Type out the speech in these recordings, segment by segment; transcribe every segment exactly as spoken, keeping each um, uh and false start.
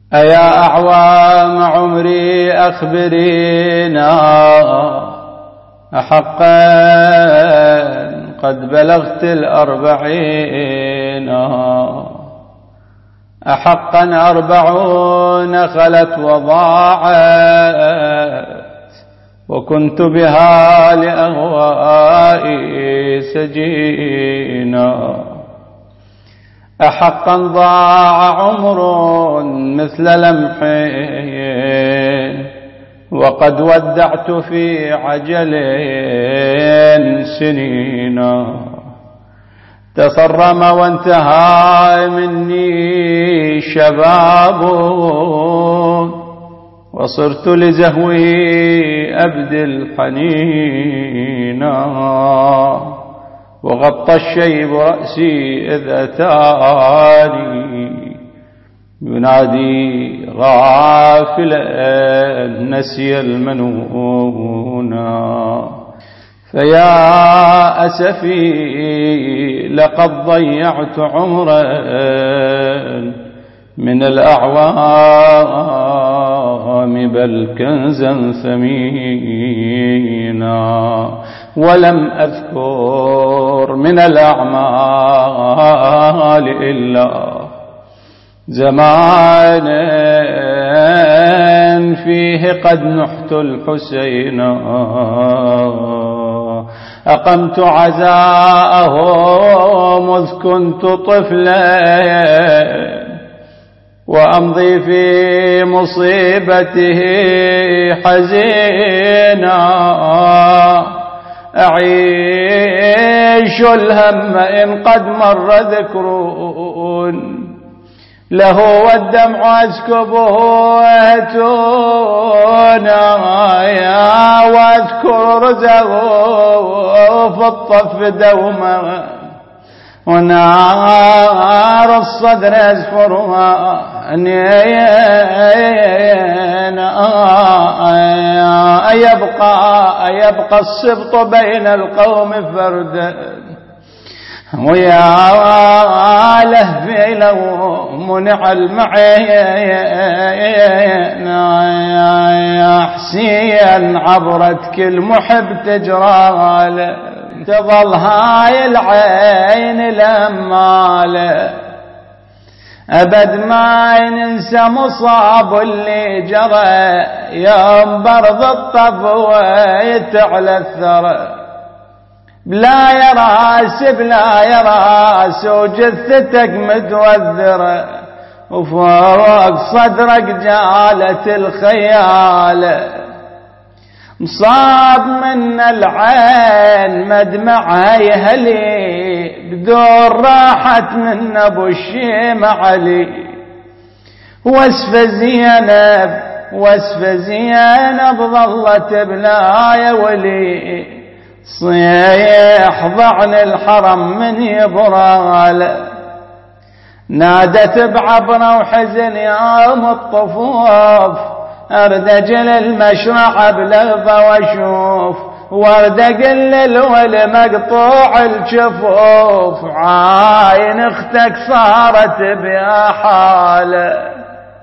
أيا أعوام عمري أخبرينا، أحقا قد بلغت الأربعين، أحقا أربعون خلت وضاعت، وكنت بها لأهوائي سجينا. أحقا ضاع عمر مثل لمح، وقد ودعت في عجل سنينا. تصرم وانتهى مني شباب، وصرت لزهوي أبدي الحنينا. وغطى الشيب رأسي إذ أتاني، ينادي غافلا نسي المنونا. فيا أسفي لقد ضيعت عمرا من الأعوام، بل كنزا ثمينا. ولم أذكر من الأعمال إلا زمانا فيه قد نحت الحسين، أقمت عزاءه مذ كنت طفلا، وأمضي في مصيبته حزينا. أعيش الهم إن قد مر ذكرون له، والدمع أسكبه أهتونا. واذكر رزقه في الطف دوما، ونار الصدر أزفرها. أيبقى أيبقى السبط بين القوم فردا، ويا لهفي لو منع المعين. حسين عبرت كل محب تجراله، تظل هاي العين لماله. أبد ما ننسى مصاب اللي جرى، يوم برض الطفوة يتعلى الثرى. بلا يراس بلا يراس وجثتك متوذرة، وفوق صدرك جالت الخيالة. مصاب من العين مدمعها يهلي، بدور راحت من ابو الشيم علي. واسف زينب واسف زينب ظلت بلا يا ولي، صيح ضعن الحرم من يبرال. نادت بعبرة وحزن يوم الطفوف، اردجل المشرع بلغبة واشوف، واردقل الول مقطوع الجفوف. عاين اختك صارت بيا حاله،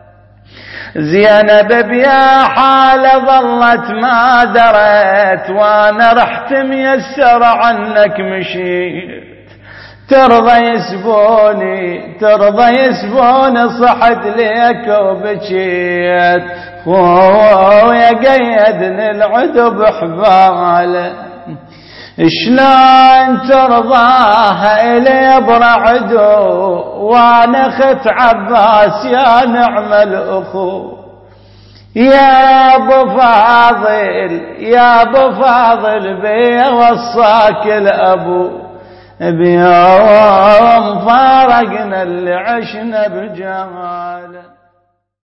زينب بيا حاله ظلت ما درت، وانا رحت ميسر عنك مشيت. ترضى يسبوني ترضى يسبوني صحت ليك وبكيت، خويا قيدني العدو بحباله. شلون ترضاها إلي برعدو، وانا خت عباس يا نعم الأخو. يا ابو فاضل يا ابو فاضل بي وصاك الابو، بيوم فارقنا اللي عشنا بجماله.